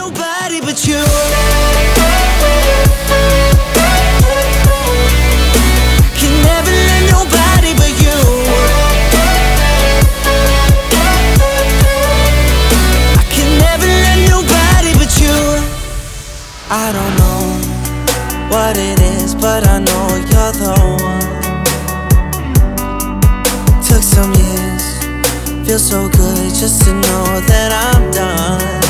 nobody but you. Can never let nobody but you. I can never let nobody but you. I don't know what it is, but I know you're the one. Took some years, feels so good just to know that I'm done.